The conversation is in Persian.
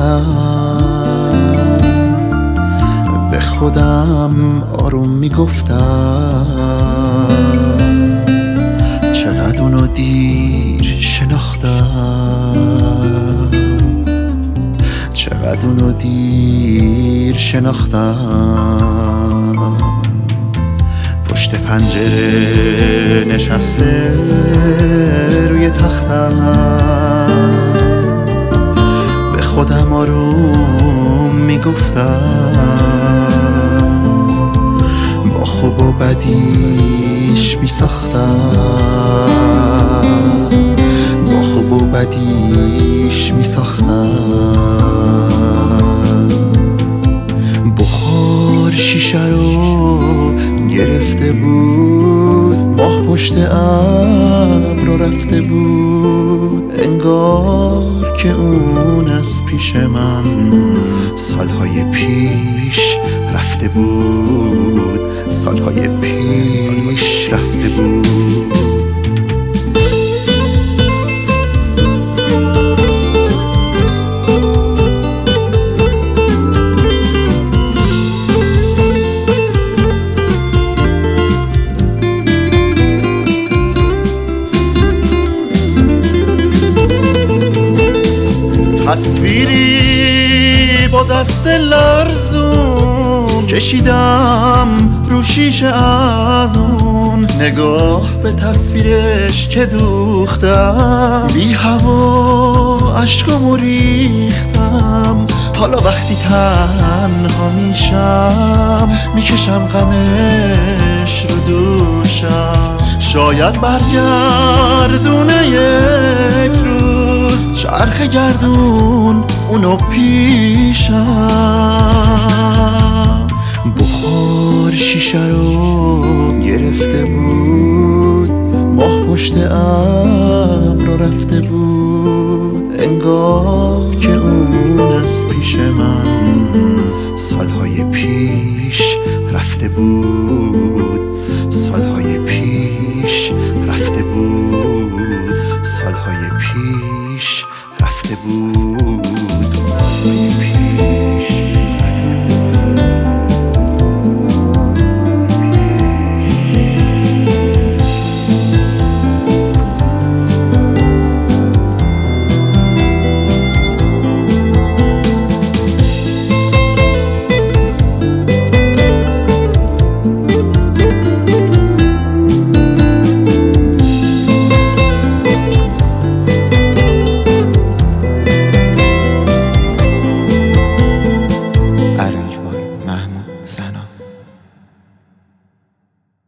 رفتم به خودم آروم میگفتم چقدر اونو دیر شناختم، چقدر اونو دیر شناختم. پشت پنجره نشسته روی تختم به خودم آروم میگفتم با خوب و بدیش میساختم، با خوب و بدیش میساختم. بخار شیشه رو گرفته بود، ماه پشت ابر رو رفته بود، انگار که اون از پیش من سالهای پیش رفته بود، سالهای پیش رفته بود. تصویری با دست لرزون کشیدم رو شیشه از اون، نگاه به تصویرش که دوختم، بی هوا عشقامو ریختم. حالا وقتی تنها میشم میکشم غمش رو دوشم، شاید برگردونه یک روز چرخ گردون اونو پیشم. بخار شیشه رو گرفته بود، ماه پشت ابر رو رفته بود، انگار که اون از پیش من سالهای پیش رفته بود.